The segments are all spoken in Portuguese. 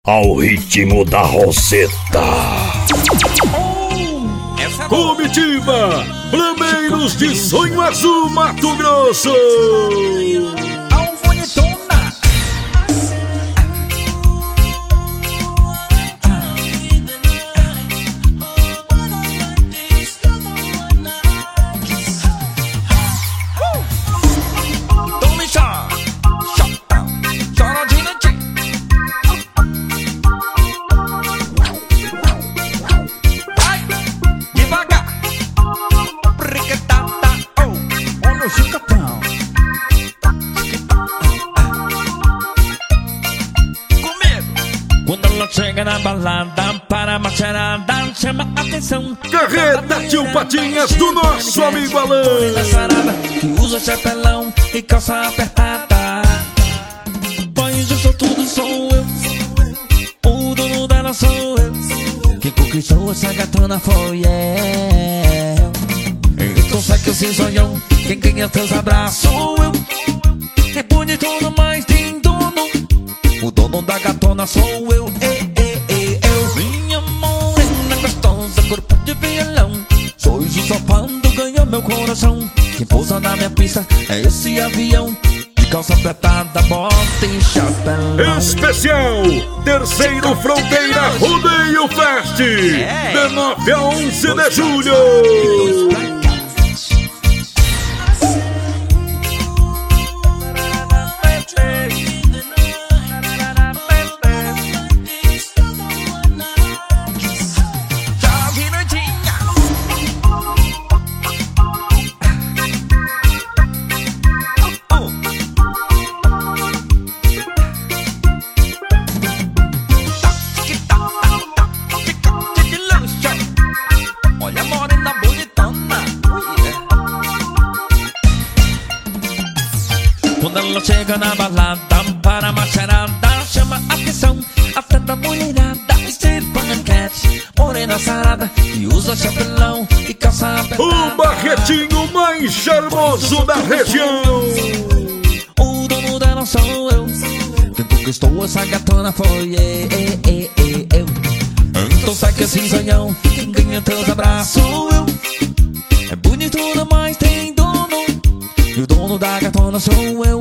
ao ritmo da Roseta. Comitiva Flameiros de Sonho Azul, Mato Grosso. Quando ela chega na balada para a macharada, chama a atenção. Carreta Tio Patinhas do nosso amigo Alan, que usa chapelão e calça apertada. Pois eu sou tudo, sou eu. O dono dela sou eu. Quem conquistou essa gatona foi eu. Então sai que eu sei sonhão. Quem ganha teus abraços sou eu. É bonito, mas tem dono. O dono da gatona sou eu. Minha morena gostosa, corpo de violão. Sorriso sopando, ganha meu coração. Quem pousa na minha pista é esse avião. De calça apertada, bota e chapéu. especial Terceiro Fronteira Rodeio Fest, de 9 a 11 de julho. Quando ela chega na balada para a macharada, chama a atenção. A tanta mulherada, vestida panquete, morena sarada, que usa chapelão e calça apertada. O barretinho mais charmoso da região. O dono dela sou eu. Quem conquistou essa gatona foi eu. Então sai que assim sonhão. Quem ganha teus abraços sou eu. É bonito, mas tem dono. E o dono da gatona sou eu.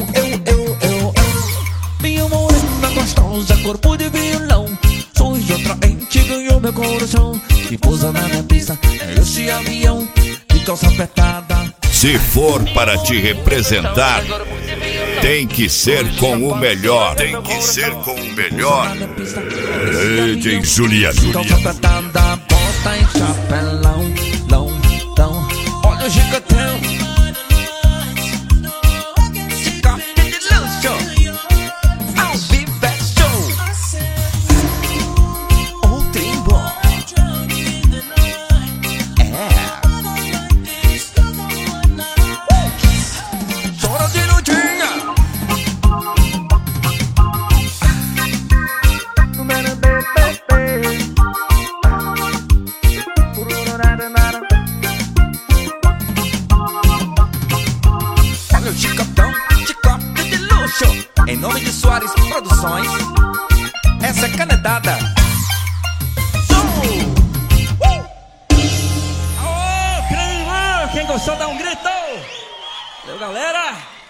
Minha morena gostosa, corpo de violão. Sorriso atraente, ganhou meu coração. Que pousa na minha pista é esse avião. De calça apertada. Se for para te representar, tem que ser com o melhor. Tem que ser com o melhor. DJ Juliano. Calça apertada, bota em chapelão. Olha o gigantão. Em nome de Soares Produções, essa é canetada. Quem gostou dá um grito. Valeu, galera.